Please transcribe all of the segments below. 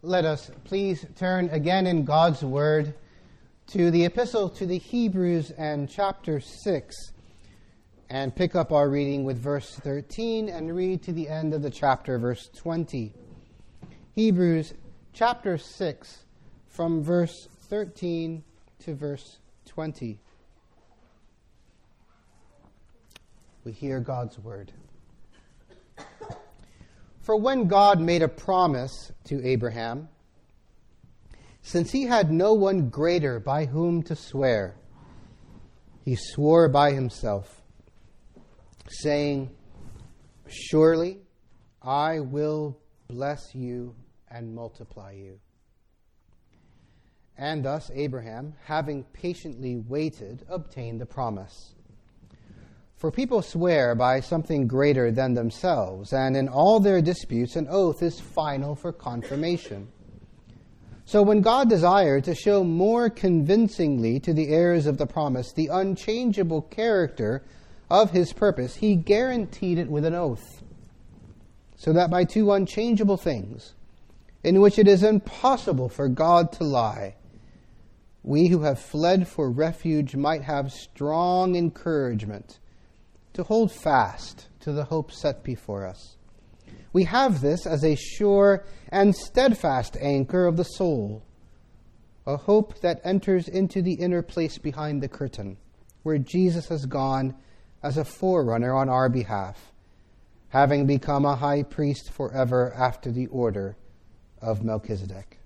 Let us please turn again in God's Word to the Epistle to the Hebrews and chapter 6, and pick up our reading with verse 13 and read to the end of the chapter, verse 20. Hebrews chapter 6, from verse 13 to verse 20. We hear God's Word. For when God made a promise to Abraham, since he had no one greater by whom to swear, he swore by himself, saying, "Surely I will bless you and multiply you." And thus Abraham, having patiently waited, obtained the promise. For people swear by something greater than themselves, and in all their disputes an oath is final for confirmation. So when God desired to show more convincingly to the heirs of the promise the unchangeable character of his purpose, he guaranteed it with an oath, so that by two unchangeable things, in which it is impossible for God to lie, we who have fled for refuge might have strong encouragement to hold fast to the hope set before us. We have this as a sure and steadfast anchor of the soul, a hope that enters into the inner place behind the curtain, where Jesus has gone as a forerunner on our behalf, having become a high priest forever after the order of Melchizedek.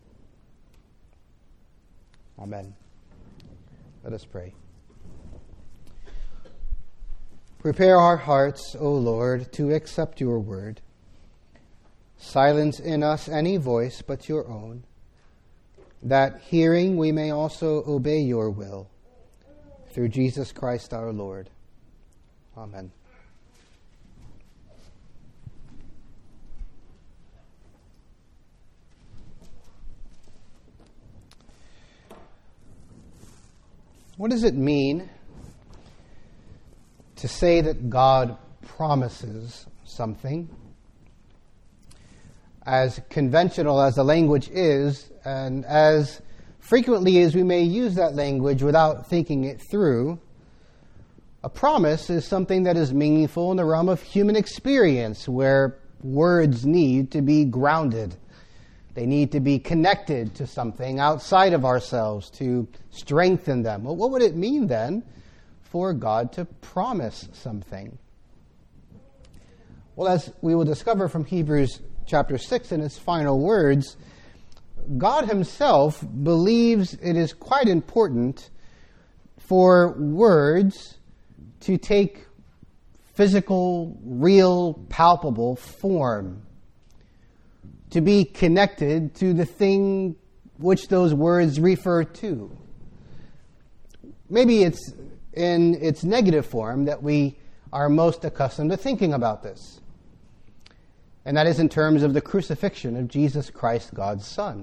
Amen. Let us pray. Prepare our hearts, O Lord, to accept your word. Silence in us any voice but your own, that hearing we may also obey your will. Through Jesus Christ our Lord. Amen. What does it mean to say that God promises something? As conventional as the language is, and as frequently as we may use that language without thinking it through, a promise is something that is meaningful in the realm of human experience, where words need to be grounded. They need to be connected to something outside of ourselves to strengthen them. Well, what would it mean then for God to promise something? Well, as we will discover from Hebrews chapter 6 in its final words, God himself believes it is quite important for words to take physical, real, palpable form, to be connected to the thing which those words refer to. Maybe it's in its negative form that we are most accustomed to thinking about this. And that is in terms of the crucifixion of Jesus Christ, God's Son.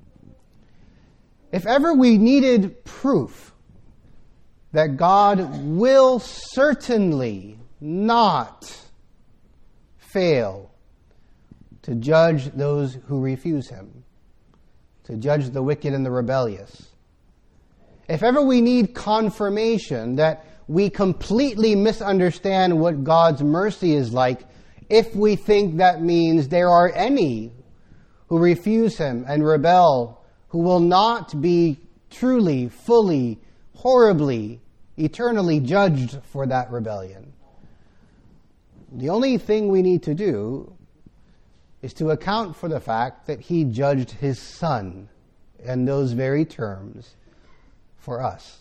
If ever we needed proof that God will certainly not fail to judge those who refuse him, to judge the wicked and the rebellious, if ever we need confirmation that we completely misunderstand what God's mercy is like, if we think that means there are any who refuse him and rebel, who will not be truly, fully, horribly, eternally judged for that rebellion, the only thing we need to do is to account for the fact that he judged his Son in those very terms for us,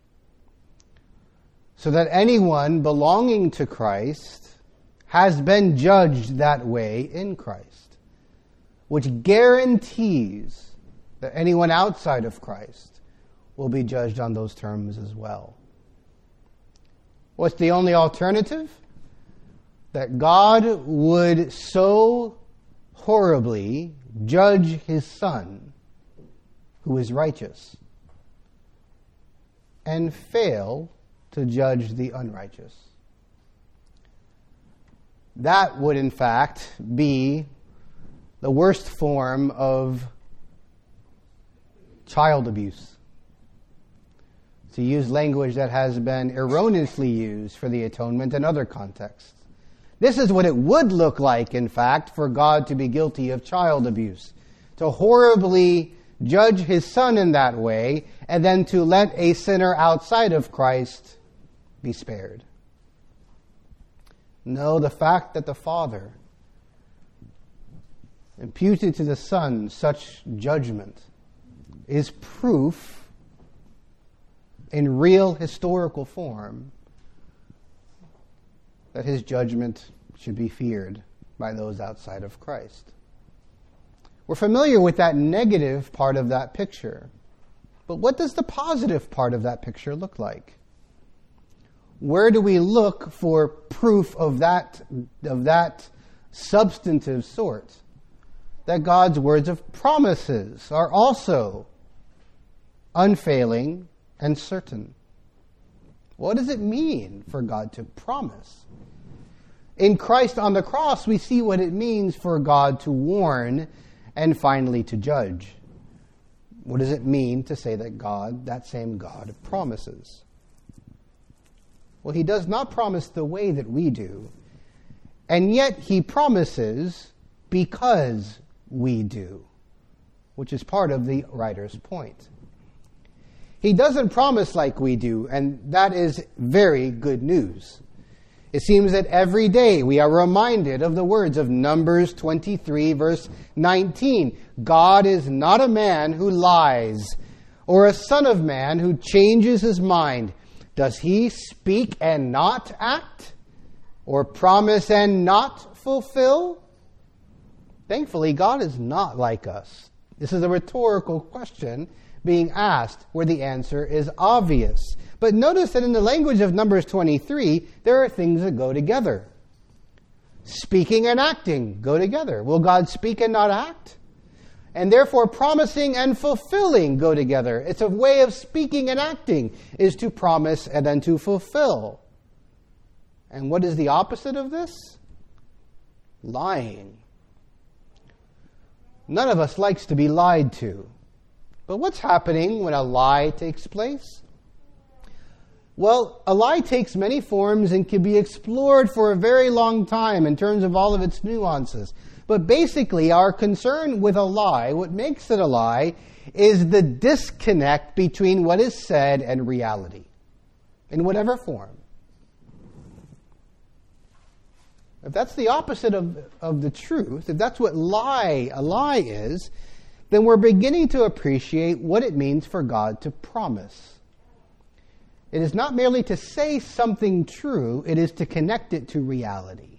so that anyone belonging to Christ has been judged that way in Christ, which guarantees that anyone outside of Christ will be judged on those terms as well. What's the only alternative? That God would so horribly judge his Son, who is righteous, and fail to judge the unrighteous. That would, in fact, be the worst form of child abuse, to use language that has been erroneously used for the atonement in other contexts. This is what it would look like, in fact, for God to be guilty of child abuse, to horribly judge his Son in that way, and then to let a sinner outside of Christ be spared. No, the fact that the Father imputed to the Son such judgment is proof in real historical form that his judgment should be feared by those outside of Christ. We're familiar with that negative part of that picture. But what does the positive part of that picture look like? Where do we look for proof of that substantive sort? That God's words of promises are also unfailing and certain. What does it mean for God to promise? In Christ on the cross, we see what it means for God to warn and finally to judge. What does it mean to say that God, that same God, promises? Well, he does not promise the way that we do, and yet he promises because we do, which is part of the writer's point. He doesn't promise like we do, and that is very good news. It seems that every day we are reminded of the words of Numbers 23, verse 19. God is not a man who lies, or a son of man who changes his mind. Does he speak and not act, or promise and not fulfill? Thankfully, God is not like us. This is a rhetorical question being asked where the answer is obvious. But notice that in the language of Numbers 23, there are things that go together. Speaking and acting go together. Will God speak and not act? And therefore, promising and fulfilling go together. It's a way of speaking and acting, is to promise and then to fulfill. And what is the opposite of this? Lying. None of us likes to be lied to. But what's happening when a lie takes place? Well, a lie takes many forms and can be explored for a very long time in terms of all of its nuances. But basically, our concern with a lie, what makes it a lie, is the disconnect between what is said and reality, in whatever form. If that's the opposite of the truth, if that's what a lie is, then we're beginning to appreciate what it means for God to promise. It is not merely to say something true, it is to connect it to reality.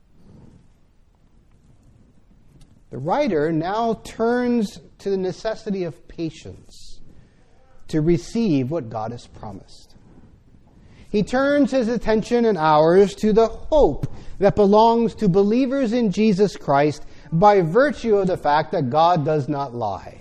The writer now turns to the necessity of patience to receive what God has promised. He turns his attention and ours to the hope that belongs to believers in Jesus Christ by virtue of the fact that God does not lie.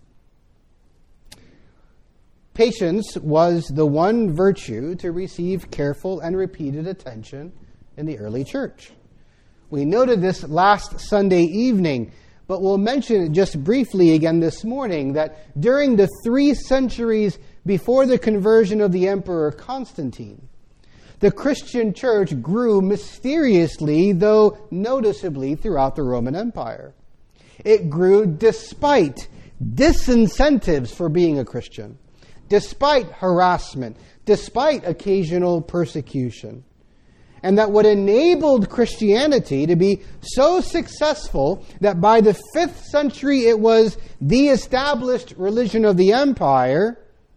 Patience was the one virtue to receive careful and repeated attention in the early church. We noted this last Sunday evening, but we'll mention it just briefly again this morning, that during the 3 centuries before the conversion of the Emperor Constantine, the Christian church grew mysteriously, though noticeably, throughout the Roman Empire. It grew despite disincentives for being a Christian, despite harassment, despite occasional persecution. And that what enabled Christianity to be so successful that by the 5th century it was the established religion of the empire,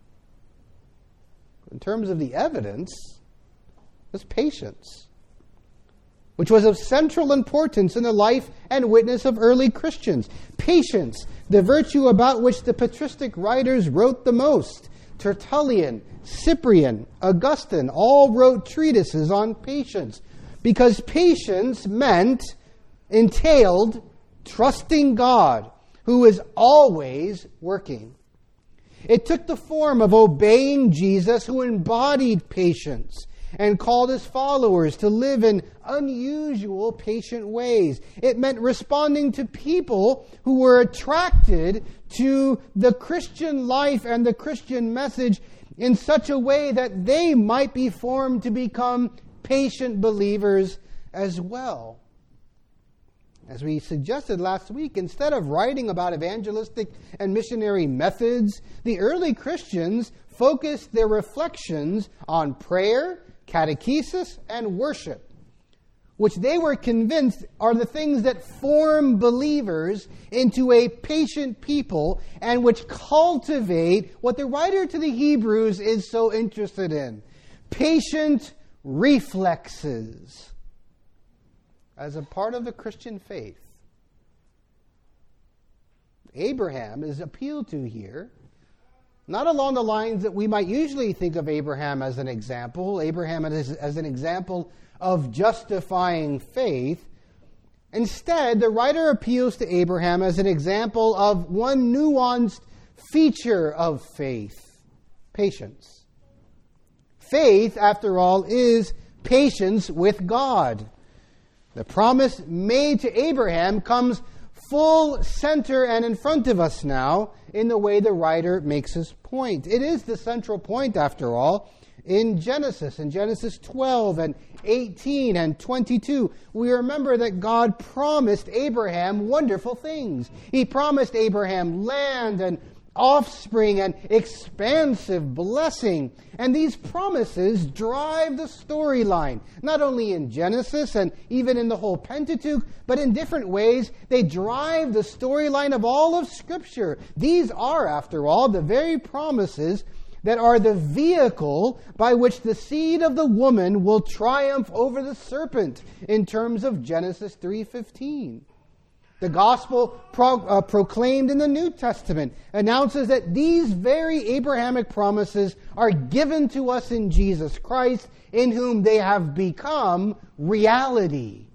in terms of the evidence, was patience, which was of central importance in the life and witness of early Christians. Patience, the virtue about which the patristic writers wrote the most. Tertullian, Cyprian, Augustine all wrote treatises on patience, because patience entailed trusting God, who is always working. It took the form of obeying Jesus, who embodied patience, and called his followers to live in unusual, patient ways. It meant responding to people who were attracted to the Christian life and the Christian message in such a way that they might be formed to become patient believers as well. As we suggested last week, instead of writing about evangelistic and missionary methods, the early Christians focused their reflections on prayer, catechesis, and worship, which they were convinced are the things that form believers into a patient people and which cultivate what the writer to the Hebrews is so interested in: patient reflexes. As a part of the Christian faith, Abraham is appealed to here, not along the lines that we might usually think of Abraham as an example, as an example of justifying faith. Instead, the writer appeals to Abraham as an example of one nuanced feature of faith: patience. Faith, after all, is patience with God. The promise made to Abraham comes full center and in front of us now in the way the writer makes his point. It is the central point, after all, in Genesis 12 and 18 and 22. We remember that God promised Abraham wonderful things. He promised Abraham land and offspring and expansive blessing. And these promises drive the storyline, not only in Genesis and even in the whole Pentateuch, but in different ways. They drive the storyline of all of Scripture. These are, after all, the very promises that are the vehicle by which the seed of the woman will triumph over the serpent in terms of Genesis 3:15. The gospel proclaimed in the New Testament announces that these very Abrahamic promises are given to us in Jesus Christ, in whom they have become reality.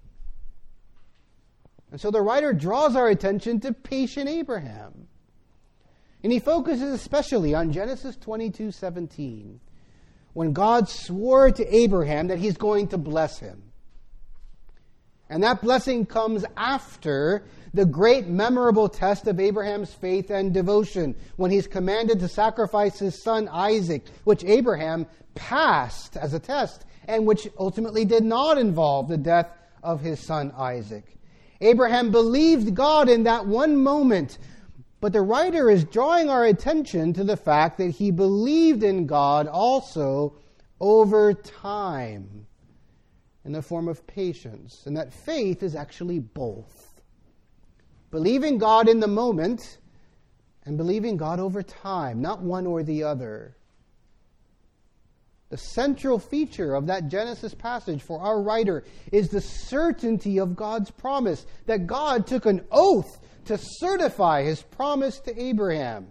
And so the writer draws our attention to patient Abraham. And he focuses especially on Genesis 22:17, when God swore to Abraham that he's going to bless him. And that blessing comes after the great memorable test of Abraham's faith and devotion, when he's commanded to sacrifice his son Isaac, which Abraham passed as a test, and which ultimately did not involve the death of his son Isaac. Abraham believed God in that one moment, but the writer is drawing our attention to the fact that he believed in God also over time, in the form of patience, and that faith is actually both. Believing God in the moment and believing God over time, not one or the other. The central feature of that Genesis passage for our writer is the certainty of God's promise, that God took an oath to certify his promise to Abraham.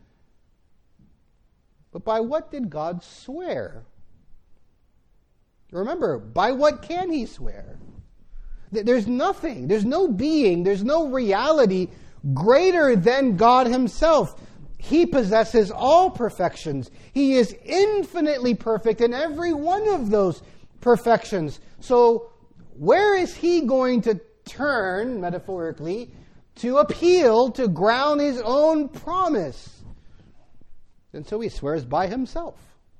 But by what did God swear? Remember, by what can he swear? There's nothing, there's no being, there's no reality greater than God himself. He possesses all perfections. He is infinitely perfect in every one of those perfections. So where is he going to turn, metaphorically, to appeal, to ground his own promise? And so he swears by himself.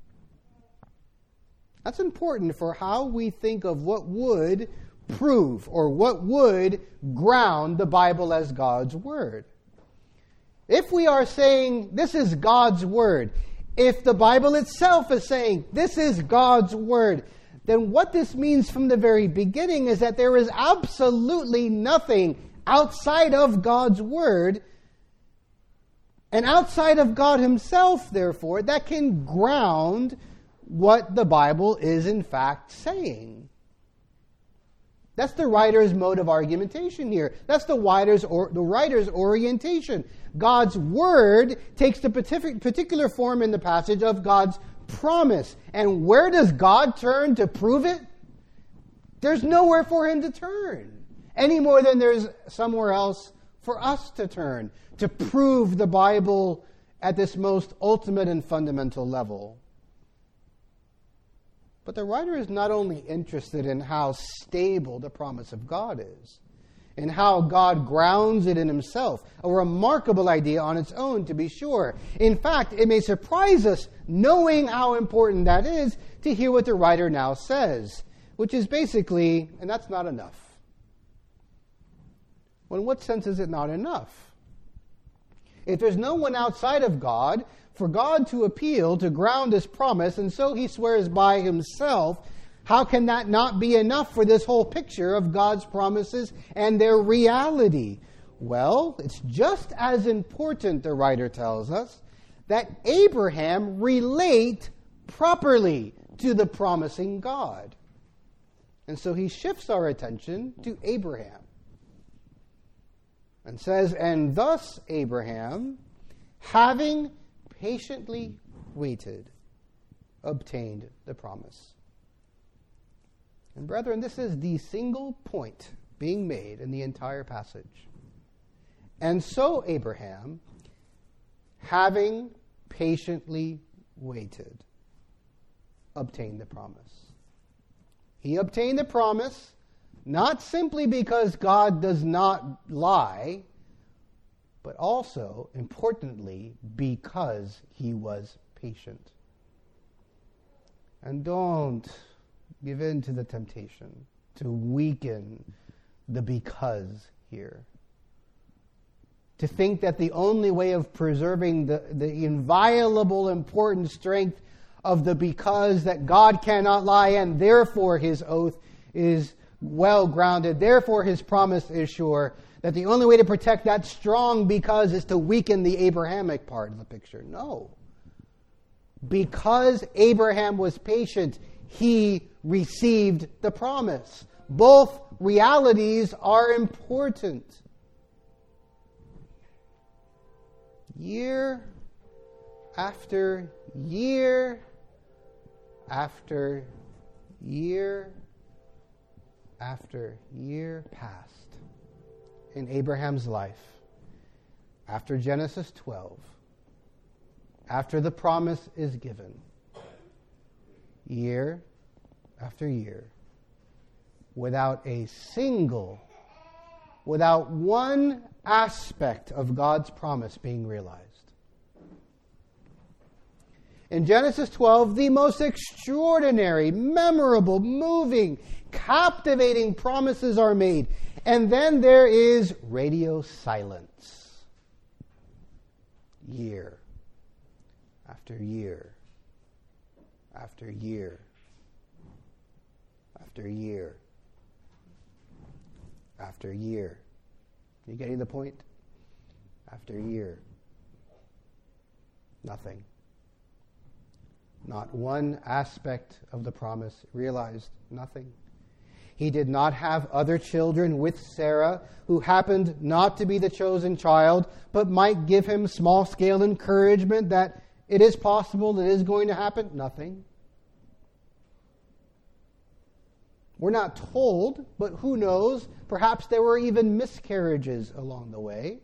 That's important for how we think of what would prove or what would ground the Bible as God's Word. If we are saying this is God's Word, if the Bible itself is saying this is God's Word, then what this means from the very beginning is that there is absolutely nothing outside of God's Word and outside of God himself, therefore, that can ground what the Bible is in fact saying. That's the writer's mode of argumentation here. That's the writer's orientation. God's word takes the particular form in the passage of God's promise. And where does God turn to prove it? There's nowhere for him to turn, any more than there's somewhere else for us to turn to prove the Bible at this most ultimate and fundamental level. But the writer is not only interested in how stable the promise of God is, and how God grounds it in himself, a remarkable idea on its own, to be sure. In fact, it may surprise us, knowing how important that is, to hear what the writer now says, which is basically, and that's not enough. Well, in what sense is it not enough? If there's no one outside of God, for God to appeal, to ground his promise, and so he swears by himself, how can that not be enough for this whole picture of God's promises and their reality? Well, it's just as important, the writer tells us, that Abraham relate properly to the promising God. And so he shifts our attention to Abraham and says, "And thus Abraham, having patiently waited, obtained the promise." And brethren, this is the single point being made in the entire passage. And so Abraham, having patiently waited, obtained the promise. He obtained the promise not simply because God does not lie, but also, importantly, because he was patient. And don't give in to the temptation to weaken the because here. To think that the only way of preserving the inviolable important strength of the because, that God cannot lie and therefore his oath is well grounded, therefore his promise is sure, that the only way to protect that strong because is to weaken the Abrahamic part of the picture. No. Because Abraham was patient, he received the promise. Both realities are important. Year after year after year after year passed in Abraham's life. After Genesis 12, after the promise is given, year after year, without one aspect of God's promise being realized. In Genesis 12, the most extraordinary, memorable, moving, captivating promises are made. And then there is radio silence. Year after year after year after year after year. You getting the point? After year. Nothing. Not one aspect of the promise realized. Nothing. He did not have other children with Sarah, who happened not to be the chosen child, but might give him small-scale encouragement that it is possible, it is going to happen. Nothing. We're not told, but who knows? Perhaps there were even miscarriages along the way.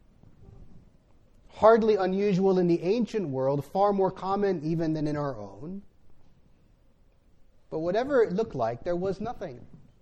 Hardly unusual in the ancient world, far more common even than in our own. But whatever it looked like, there was nothing.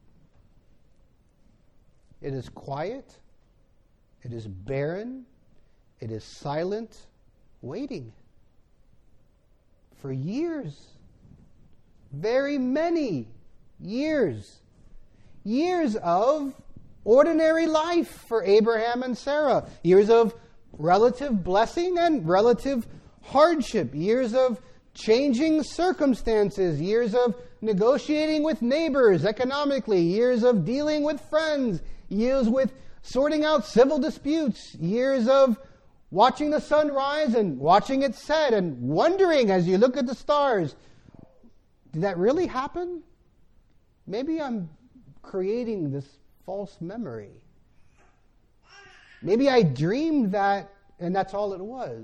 It is quiet. It is barren. It is silent, waiting for years. Very many years. Years of ordinary life for Abraham and Sarah. Years of relative blessing and relative hardship. Years of changing circumstances. Years of negotiating with neighbors economically. Years of dealing with friends. Years with sorting out civil disputes. Years of watching the sun rise and watching it set and wondering as you look at the stars, did that really happen? Maybe I'm creating this false memory. Maybe I dreamed that and that's all it was.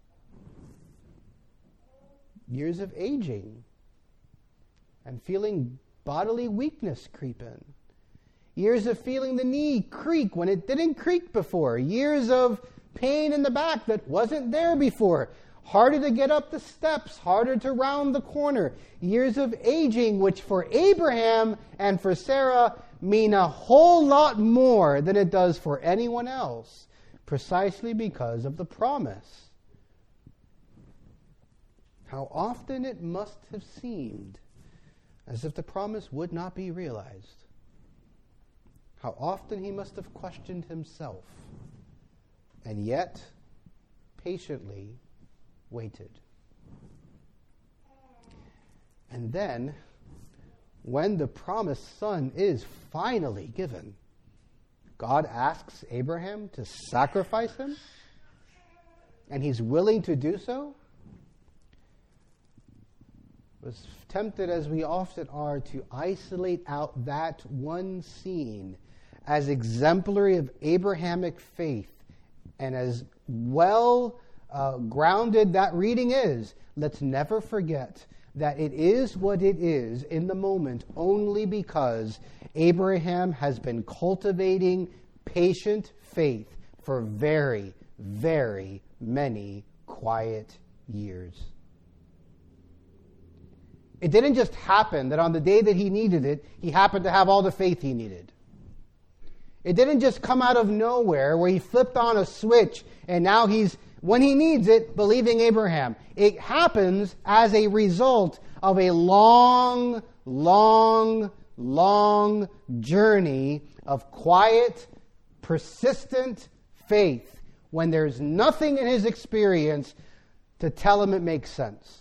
Years of aging and feeling bodily weakness creep in. Years of feeling the knee creak when it didn't creak before. Years of pain in the back that wasn't there before. harder to get up the steps, harder to round the corner. Years of aging, which for Abraham and for Sarah mean a whole lot more than it does for anyone else, precisely because of the promise. How often it must have seemed as if the promise would not be realized. How often he must have questioned himself, and yet patiently waited. And then, when the promised son is finally given, God asks Abraham to sacrifice him, and he's willing to do so. Was tempted, as we often are, to isolate out that one scene as exemplary of Abrahamic faith, and as well grounded that reading is. Let's never forget that it is what it is in the moment only because Abraham has been cultivating patient faith for very, very many quiet years. It didn't just happen that on the day that he needed it, he happened to have all the faith he needed. It didn't just come out of nowhere where he flipped on a switch and now he's, when he needs it, believing Abraham. It happens as a result of a long, long, long journey of quiet, persistent faith when there's nothing in his experience to tell him it makes sense.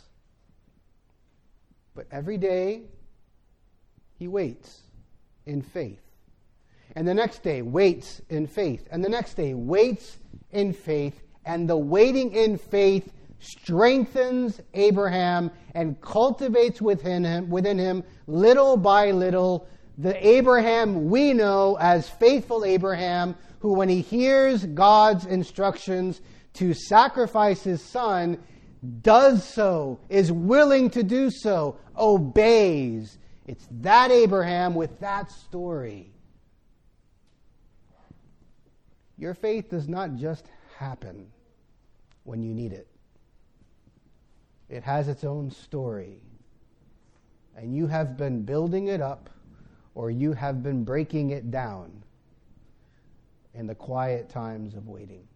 But every day, he waits in faith. And the next day, waits in faith. And the next day, waits in faith. And the waiting in faith strengthens Abraham and cultivates within him, little by little, the Abraham we know as faithful Abraham, who when he hears God's instructions to sacrifice his son, does so, is willing to do so, obeys. It's that Abraham with that story. Your faith does not just happen when you need it. It has its own story. And you have been building it up, or you have been breaking it down in the quiet times of waiting.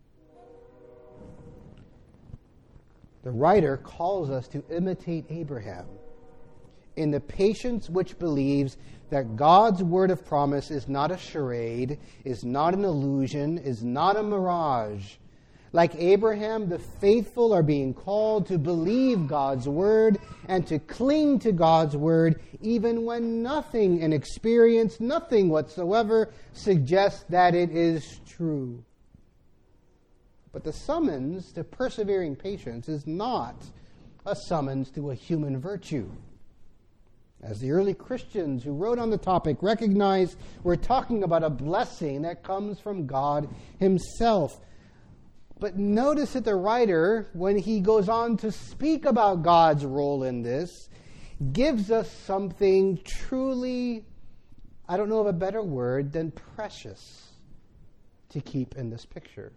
The writer calls us to imitate Abraham in the patience which believes that God's word of promise is not a charade, is not an illusion, is not a mirage. Like Abraham, the faithful are being called to believe God's word and to cling to God's word even when nothing in experience, nothing whatsoever, suggests that it is true. But the summons to persevering patience is not a summons to a human virtue. As the early Christians who wrote on the topic recognize, we're talking about a blessing that comes from God himself. But notice that the writer, when he goes on to speak about God's role in this, gives us something truly, I don't know of a better word than precious, to keep in this picture.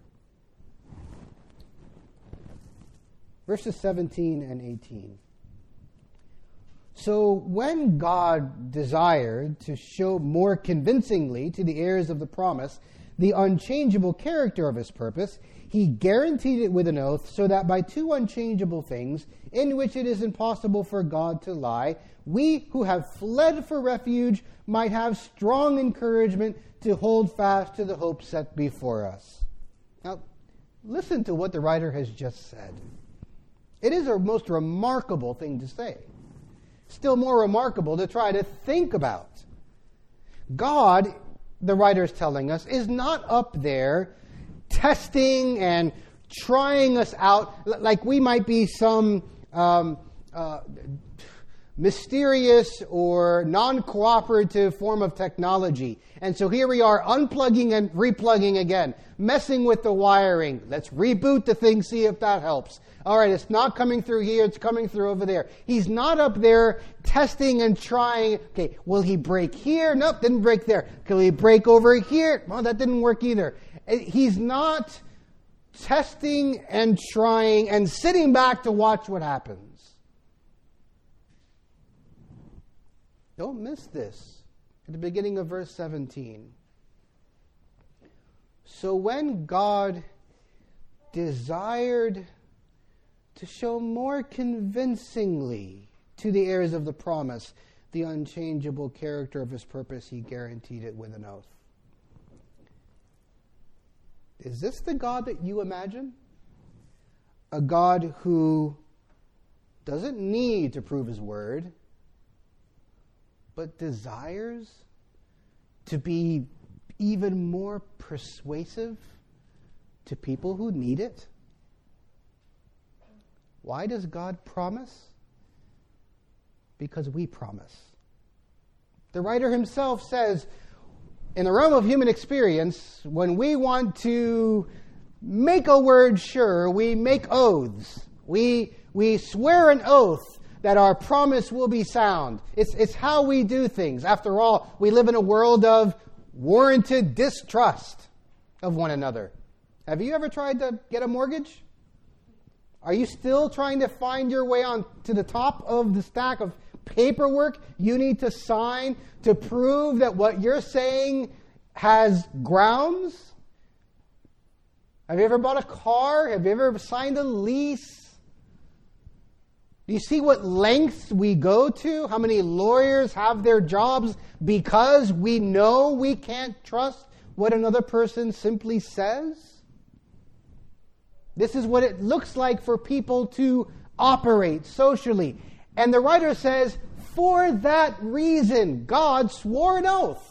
Verses 17 and 18. So when God desired to show more convincingly to the heirs of the promise the unchangeable character of his purpose, he guaranteed it with an oath, so that by two unchangeable things, in which it is impossible for God to lie, we who have fled for refuge might have strong encouragement to hold fast to the hope set before us. Now, listen to what the writer has just said. It is a most remarkable thing to say. Still more remarkable to try to think about. God, the writer is telling us, is not up there testing and trying us out like we might be some mysterious or non-cooperative form of technology. And so here we are unplugging and replugging again, messing with the wiring. Let's reboot the thing, see if that helps. All right, it's not coming through here, it's coming through over there. He's not up there testing and trying. Okay, will he break here? Nope, didn't break there. Can he break over here? Well, that didn't work either. He's not testing and trying and sitting back to watch what happens. Don't miss this at the beginning of verse 17. So when God desired to show more convincingly to the heirs of the promise the unchangeable character of his purpose, he guaranteed it with an oath. Is this the God that you imagine? A God who doesn't need to prove his word, but desires to be even more persuasive to people who need it? Why does God promise? Because we promise. The writer himself says, in the realm of human experience, when we want to make a word sure, we make oaths. We swear an oath that our promise will be sound. It's how we do things. After all, we live in a world of warranted distrust of one another. Have you ever tried to get a mortgage? Are you still trying to find your way on to the top of the stack of paperwork you need to sign to prove that what you're saying has grounds? Have you ever bought a car? Have you ever signed a lease? Do you see what lengths we go to? How many lawyers have their jobs because we know we can't trust what another person simply says? This is what it looks like for people to operate socially. And the writer says, for that reason, God swore an oath.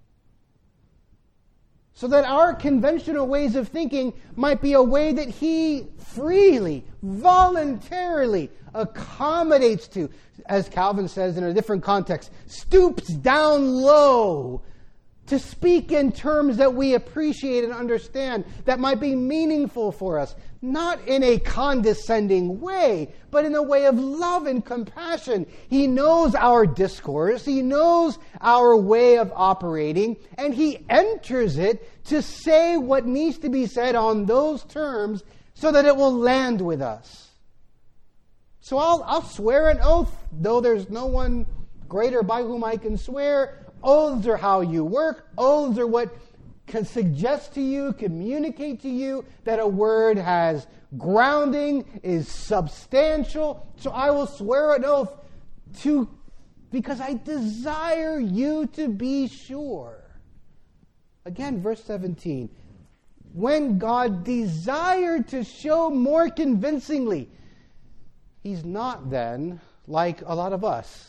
So that our conventional ways of thinking might be a way that he freely, voluntarily accommodates to, as Calvin says in a different context, stoops down low to speak in terms that we appreciate and understand, that might be meaningful for us, not in a condescending way, but in a way of love and compassion. He knows our discourse, he knows our way of operating, and he enters it to say what needs to be said on those terms so that it will land with us. So I'll swear an oath, though there's no one greater by whom I can swear. Oaths are how you work. Oaths are what can suggest to you, communicate to you that a word has grounding, is substantial. So I will swear an oath because I desire you to be sure. Again, verse 17. When God desired to show more convincingly, he's not then like a lot of us.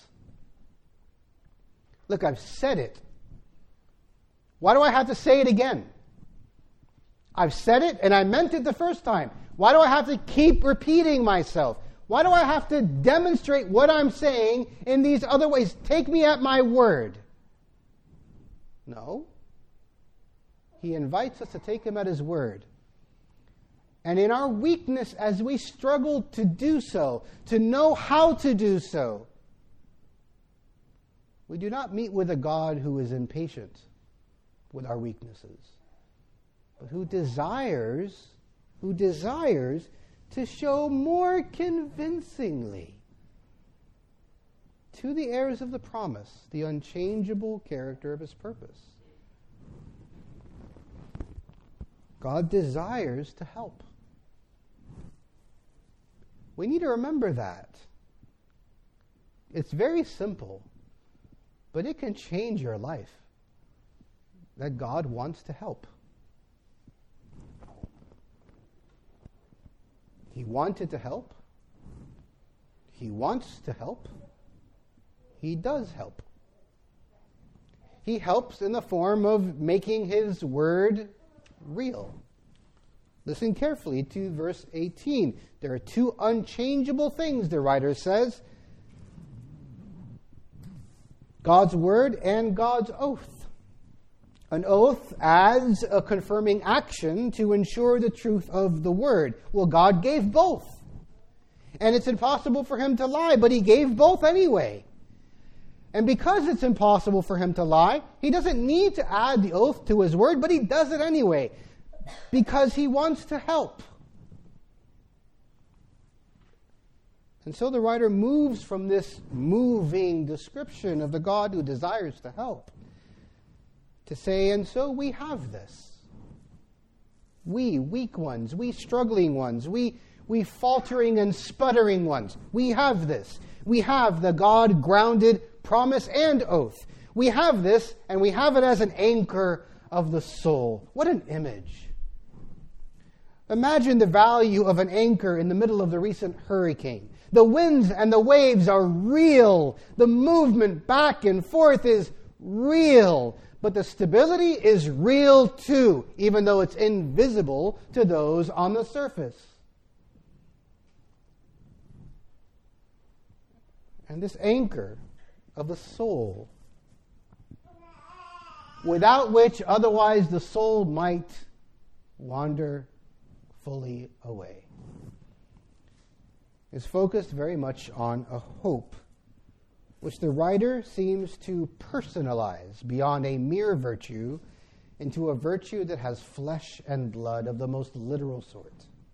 Look, I've said it. Why do I have to say it again? I've said it and I meant it the first time. Why do I have to keep repeating myself? Why do I have to demonstrate what I'm saying in these other ways? Take me at my word. No. He invites us to take him at his word. And in our weakness, as we struggle to do so, to know how to do so, we do not meet with a God who is impatient with our weaknesses, but who desires to show more convincingly to the heirs of the promise the unchangeable character of his purpose. God desires to help. We need to remember that. It's very simple, but it can change your life. That God wants to help. He wanted to help. He wants to help. He does help. He helps in the form of making his word real. Listen carefully to verse 18. There are two unchangeable things, the writer says: God's word and God's oath. An oath as a confirming action to ensure the truth of the word. Well, God gave both. And it's impossible for him to lie, but he gave both anyway. And because it's impossible for him to lie, he doesn't need to add the oath to his word, but he does it anyway. because he wants to help. And so the writer moves from this moving description of the God who desires to help to say, and so we have this. We weak ones, we struggling ones, we faltering and sputtering ones, we have this. We have the God-grounded promise and oath. We have this, and we have it as an anchor of the soul. What an image. Imagine the value of an anchor in the middle of the recent hurricane. The winds and the waves are real. The movement back and forth is real. But the stability is real too, even though it's invisible to those on the surface. And this anchor of the soul, without which otherwise the soul might wander fully away, is focused very much on a hope, which the writer seems to personalize beyond a mere virtue into a virtue that has flesh and blood of the most literal sort.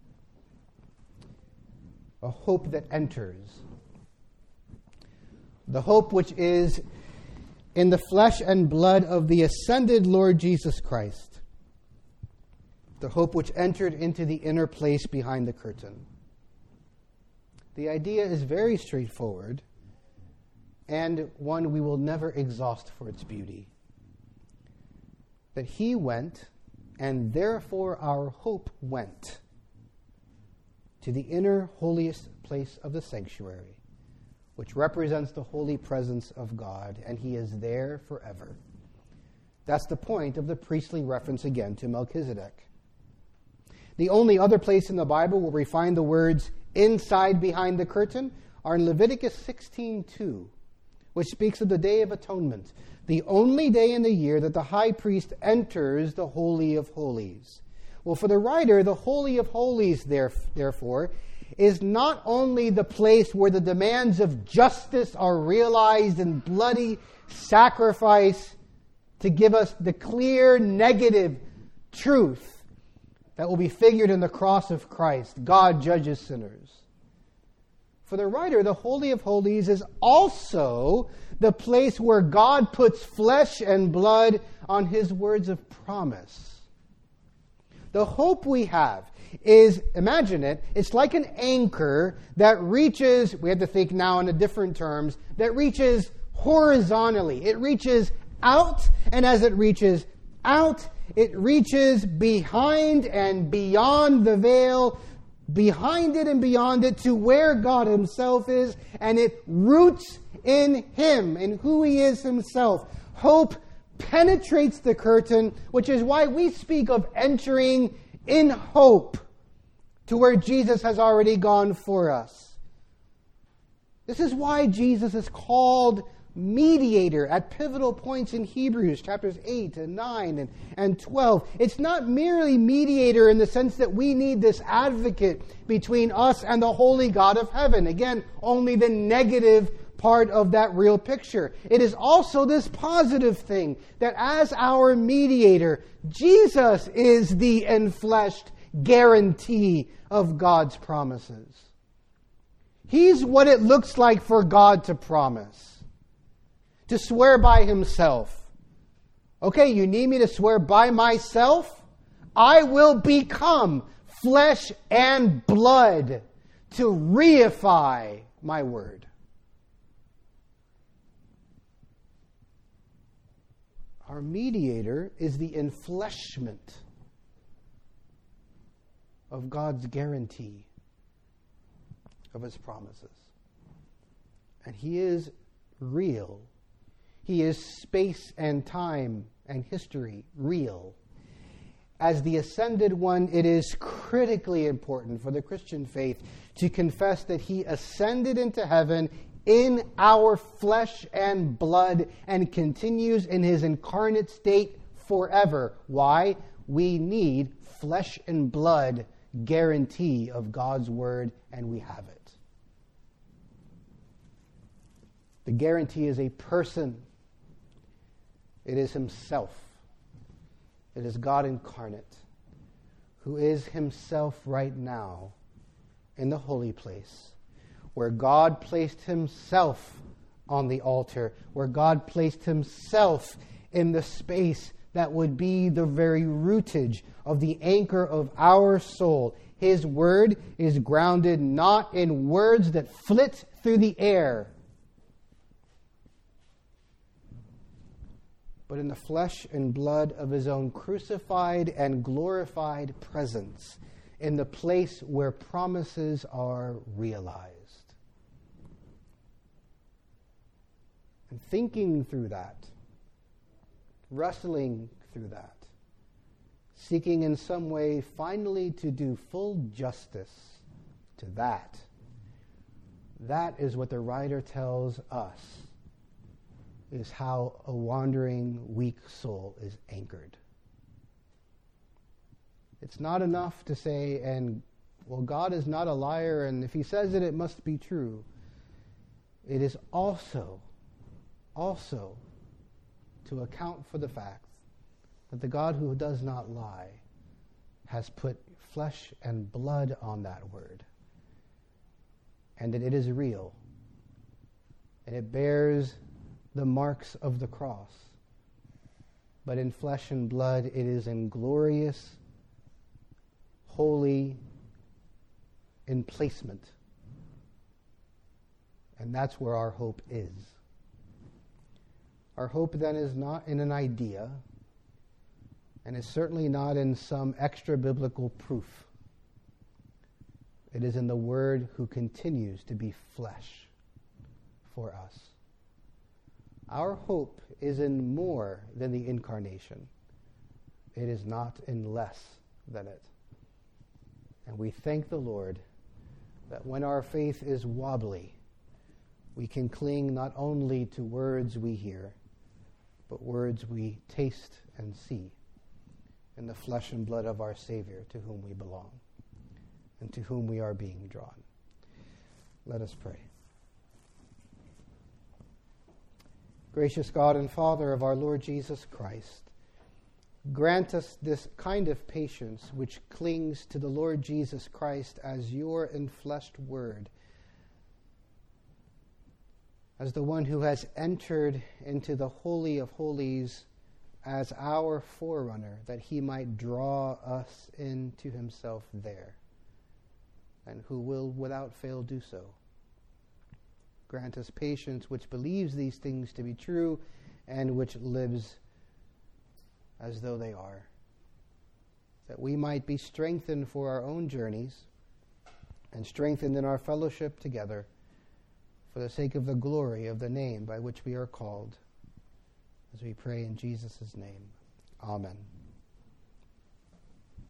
A hope that enters. The hope which is in the flesh and blood of the ascended Lord Jesus Christ. The hope which entered into the inner place behind the curtain. The idea is very straightforward, and one we will never exhaust for its beauty. That he went, and therefore our hope went, to the inner holiest place of the sanctuary, which represents the holy presence of God, and he is there forever. That's the point of the priestly reference again to Melchizedek. The only other place in the Bible where we find the words inside behind the curtain are in Leviticus 16:2, which speaks of the Day of Atonement, the only day in the year that the high priest enters the Holy of Holies. Well, for the writer, the Holy of Holies, therefore, is not only the place where the demands of justice are realized in bloody sacrifice to give us the clear negative truth that will be figured in the cross of Christ. God judges sinners. For the writer, the Holy of Holies is also the place where God puts flesh and blood on his words of promise. The hope we have is, imagine it, it's like an anchor that reaches, we have to think now in a different terms, that reaches horizontally. It reaches out, and as it reaches out, it reaches behind and beyond the veil, behind it and beyond it to where God himself is, and it roots in him, in who he is himself. Hope penetrates the curtain, which is why we speak of entering in hope to where Jesus has already gone for us. This is why Jesus is called mediator at pivotal points in Hebrews chapters 8 and 9 and 12. It's not merely mediator in the sense that we need this advocate between us and the holy God of heaven. Again, only the negative part of that real picture. It is also this positive thing that as our mediator, Jesus is the enfleshed guarantee of God's promises. He's what it looks like for God to promise. To swear by himself. Okay, you need me to swear by myself? I will become flesh and blood to reify my word. Our mediator is the enfleshment of God's guarantee of his promises. And he is real. He is space and time and history real. As the ascended one, it is critically important for the Christian faith to confess that he ascended into heaven in our flesh and blood and continues in his incarnate state forever. Why? We need flesh and blood guarantee of God's word, and we have it. The guarantee is a person. It is himself. It is God incarnate. who is himself right now in the holy place, where God placed himself on the altar, where God placed himself in the space that would be the very rootage of the anchor of our soul. His word is grounded not in words that flit through the air, but in the flesh and blood of his own crucified and glorified presence, in the place where promises are realized. And thinking through that, wrestling through that, seeking in some way finally to do full justice to that, that is what the writer tells us is how a wandering, weak soul is anchored. It's not enough to say, well, God is not a liar, and if he says it, it must be true. It is also to account for the fact that the God who does not lie has put flesh and blood on that word, and that it is real, and it bears the marks of the cross. But in flesh and blood, it is in glorious, holy emplacement. And that's where our hope is. Our hope then is not in an idea, and is certainly not in some extra biblical proof. It is in the Word who continues to be flesh for us. Our hope is in more than the incarnation. It is not in less than it. And we thank the Lord that when our faith is wobbly, we can cling not only to words we hear, but words we taste and see in the flesh and blood of our Savior, to whom we belong and to whom we are being drawn. Let us pray. Gracious God and Father of our Lord Jesus Christ, grant us this kind of patience which clings to the Lord Jesus Christ as your enfleshed word, as the one who has entered into the Holy of Holies as our forerunner, that he might draw us into himself there, and who will without fail do so. Grant us patience which believes these things to be true and which lives as though they are, that we might be strengthened for our own journeys and strengthened in our fellowship together for the sake of the glory of the name by which we are called, as we pray in Jesus' name. Amen.